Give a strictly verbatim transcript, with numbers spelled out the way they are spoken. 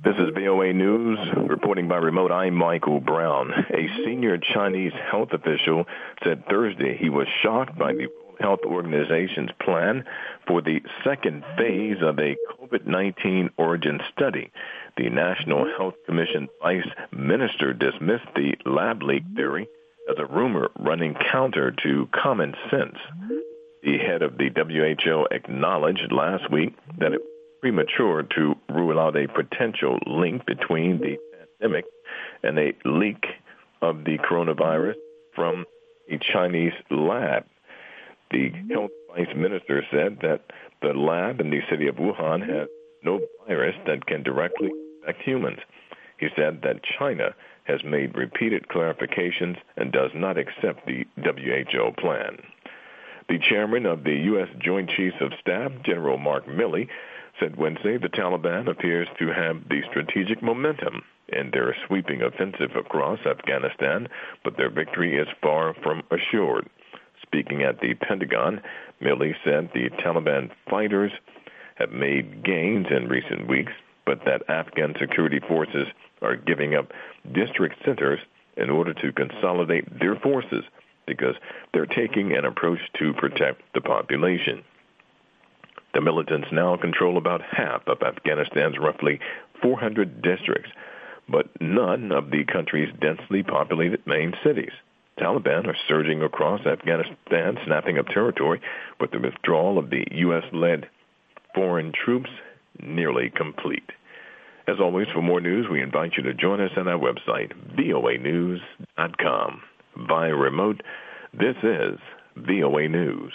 This is V O A News, reporting by remote. I'm Michael Brown. A senior Chinese health official said Thursday he was shocked by the World Health Organization's plan for the second phase of a COVID nineteen origin study. The National Health Commission vice minister dismissed the lab leak theory as a rumor running counter to common sense. The head of the W H O acknowledged last week that it premature to rule out a potential link between the pandemic and a leak of the coronavirus from a Chinese lab. The health vice minister said that the lab in the city of Wuhan has no virus that can directly affect humans. He said that China has made repeated clarifications and does not accept the W H O plan. The chairman of the U S Joint Chiefs of Staff, General Mark Milley, said Wednesday the Taliban appears to have the strategic momentum in their sweeping offensive across Afghanistan, but their victory is far from assured. Speaking at the Pentagon, Milley said the Taliban fighters have made gains in recent weeks, but that Afghan security forces are giving up district centers in order to consolidate their forces because they're taking an approach to protect the population. The militants now control about half of Afghanistan's roughly four hundred districts, but none of the country's densely populated main cities. Taliban are surging across Afghanistan, snapping up territory, with the withdrawal of the U S-led foreign troops nearly complete. As always, for more news, we invite you to join us at our website, V O A news dot com. Via remote, this is V O A News.